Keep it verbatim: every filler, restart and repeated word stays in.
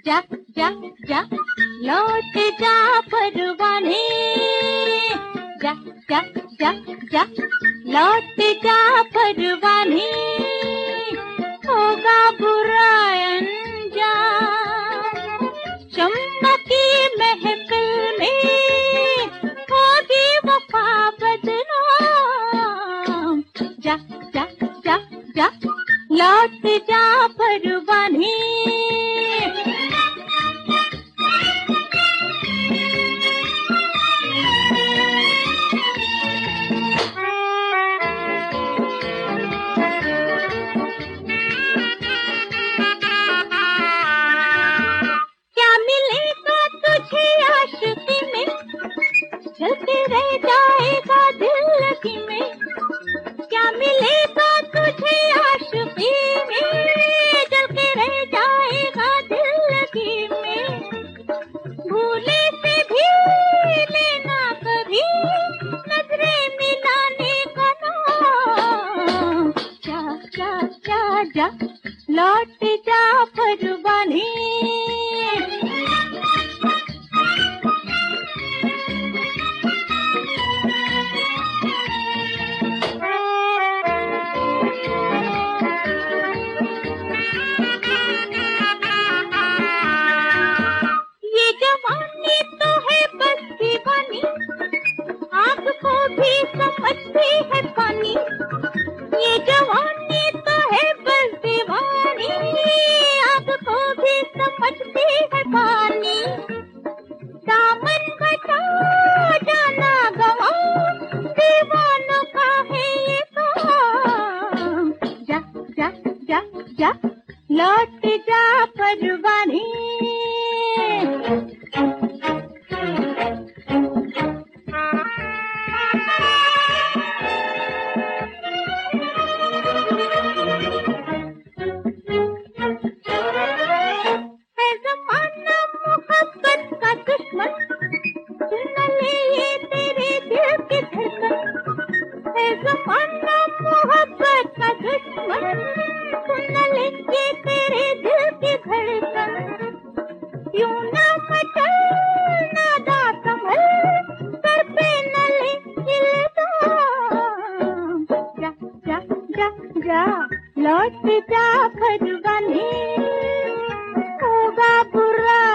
जा जा जा लौट जा परवाने, जा जा जा जा लौट जा परवाने, होगा बुरा अंजाम शम्मा की महफिल में, होगी वफा बदनाम। जा जा जा जा लौट जा परवाने। चलते रह जाएगा दिल लगी में, क्या मिलेगा तुझे आशिकी में, चलते रह जाएगा दिल लगी में। भूले से भी लेना कभी नजरें मिलाने का नाम। जा जा जा जा लौट जा परवाने। समझती है पानी, ये जवानी तो है बस दीवानी, आग को भी समझती है पानी। दामन बचा जाना गवा, दीवानों का है ये काम। जा जा जा जा लौट जा परवाने। मोहब्बत का दुश्मन सुन ले ये तेरे दिल की धड़कन, यूं ना मचल ना दा कमल, सर पे न ले इल्जाम। जा जा जा जा लौट जा परवाने, होगा बुरा